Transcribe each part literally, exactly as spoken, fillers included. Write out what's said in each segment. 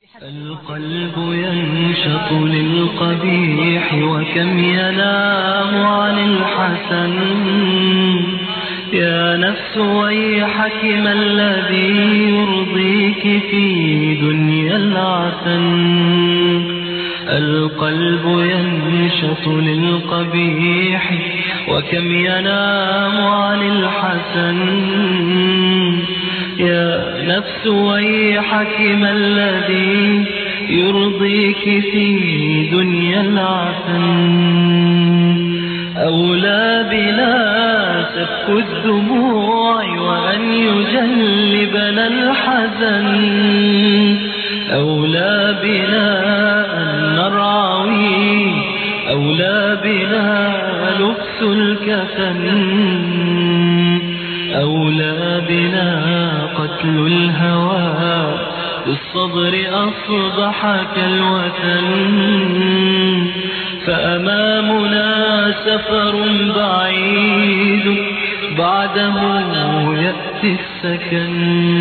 القلب ينشط للقبيح وكم ينام عن الحسن. يا نفس ويحك ما الذي يرضيك في دنيا العسن. القلب ينشط للقبيح وكم ينام عن الحسن. يا نفس ويحك ما الذي يرضيك في دنيا العسن. أولى بنا سفك الدموع وأن يجلبنا الحزن. أولى بنا أن نرعوي، أولى بنا لبس الكفن. أولى بنا قتل الهوى، في الصدر أصبح كالوثن. فأمامنا سفر بعيد بعده يأتي السكن.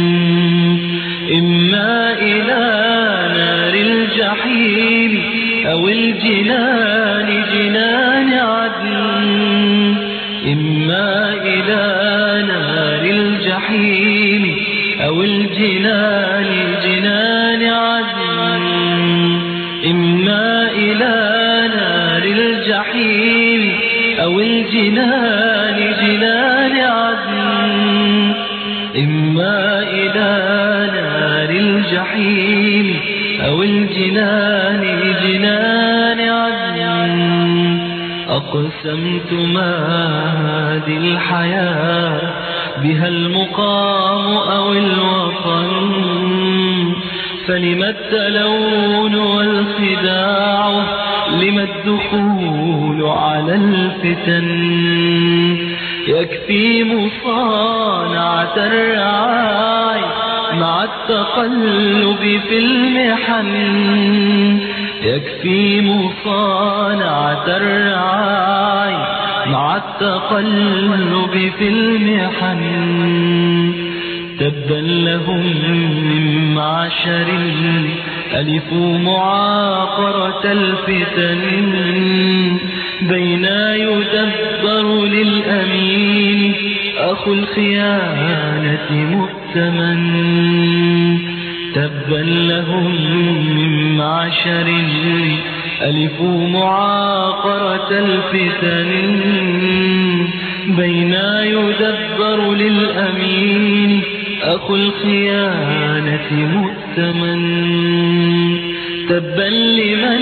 إما إلى نار الجحيم أو الجنان جنان عدن. إما إلى نار الجحيم أو الجنان جنان عدن. إما إلى نار الجحيم أو الجنان جنان عدن. إما إلى نار الجحيم أو الجنان جنان عدن. أقسمت ما هذه الحياة بها المقام أو الوطن. فلم التلون والخداع، لم الدخول على الفتن. يكفي مصانعة الرعاي مع التقلب في المحن. يكفي مصانعة الرعاي مع التقلب في المحن. تبا لهم من معشر ألفوا معاقرة الفتن. بين يدبر للأمين أخو الخيانة مؤتمن. تبا لهم من معشر ألفوا معاقرة الفتن. بين يدبر للأمين أخو الخيانة مؤتمن. تبا لمن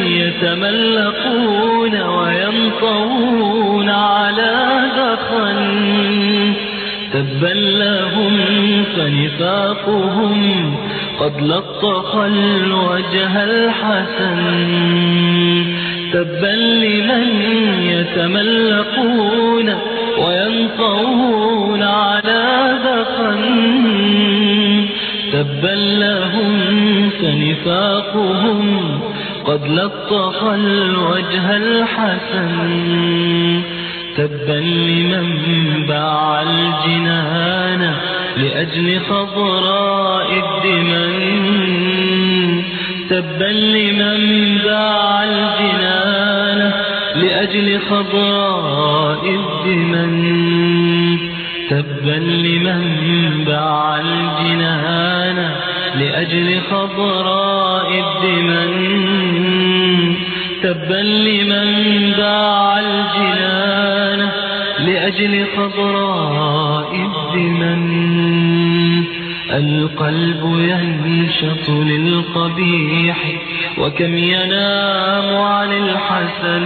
يتملقون وينطوون على دخن. تبا لهم فنفاقهم قد لطخ الوجه الحسن. تبا لمن يتملقون وينطوون على دخن. تبا لهم فنفاقهم قد لطخ الوجه الحسن. تبا لمن باع الجنان لأجل خضراء الدمن. تبا لمن باع الجنان لأجل خضراء الدمن. تبا لمن باع الجنان لأجل خضراء الدمن. تبا لمن باع الجنان لأجل خضراء الدمن. القلب ينشط للقبيح وكم ينام عن الحسن.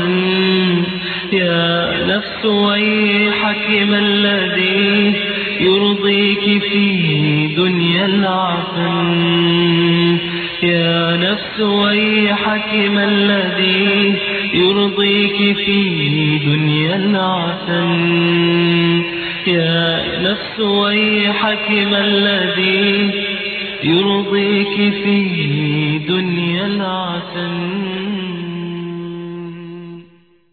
يا نفس ويحك ما الذي يرضيك في دنيا العسن. يا نفس ويحك ما الذي يرضيك في دنيا العسن. يا نفس ويحك ما الذي يرضيك في دنيا العسن.